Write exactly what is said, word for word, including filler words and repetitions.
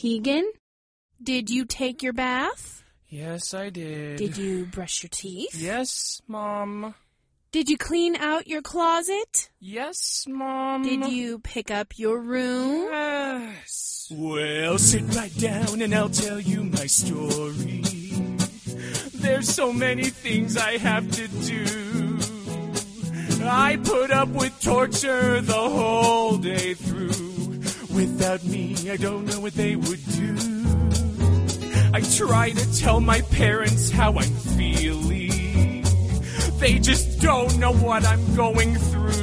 Keegan, did you take your bath? Yes, I did. Did you brush your teeth? Yes, Mom. Did you clean out your closet? Yes, Mom. Did you pick up your room? Yes. Well, sit right down and I'll tell you my story. There's so many things I have to do. I put up with torture the whole day through. Without me, I don't know what they would do. I try to tell my parents how I'm feeling. They just don't know what I'm going through.